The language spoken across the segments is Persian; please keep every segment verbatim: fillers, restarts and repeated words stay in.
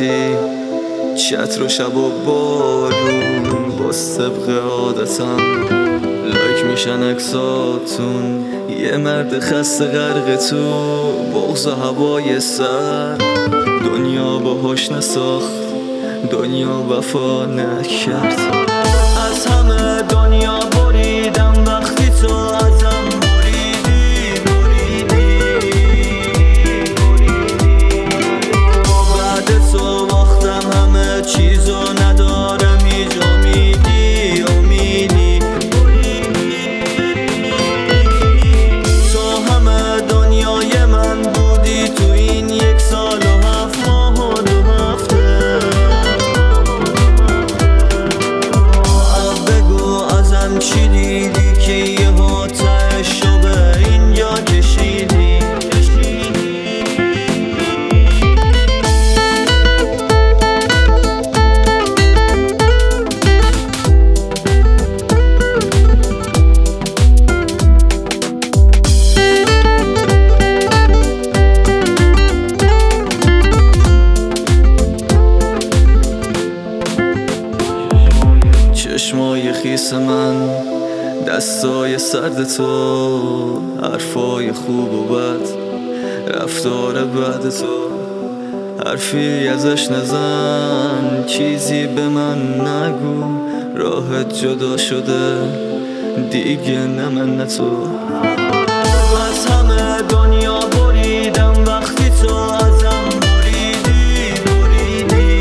غلطی، چتر و شب و بارون، با سبق عادتم لایک میشن اکساتون. یه مرد خسته غرق تو بغض و هوای سر، دنیا باهاش نساخت، دنیا وفا نکرد. از همه دنیا بریدم وقتی تو ازم بریدی بریدی بعد تو باختم همه چیزو، ندارم هیچ امیدی امیدی تو همه دنیای من بودی تو این یک سال و هفت ماه و دو هفته. چی دیدی که یه ها تهشو به اینجا کشیدی؟ چشمای خیس من، دستای سرد تو، حرفای خوب و بد، رفتار بعد تو. حرفی ازش نزن، چیزی به من نگو، راحت جدا شده دیگه نه من نه تو. از همه دنیا بریدم وقتی تو ازم بریدی بریدی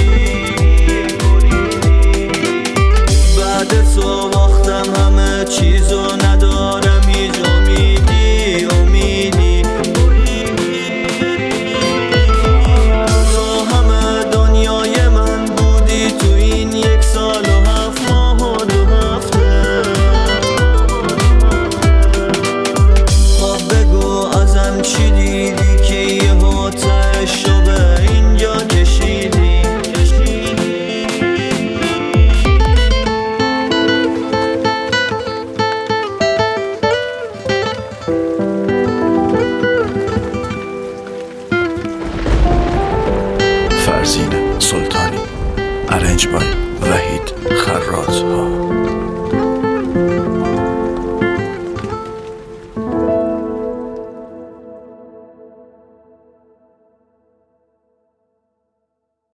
بعد تو باختم همه چیزو، ندارم هیچ امیدی امیدی تو همه دنیای من بودی تو این یک سال و هفت ماه و دو هفته. خب بگو ازم چی دیدی که یه ها تهشو به اینجا کشیدی؟ فرزین سلطانی. Arranged by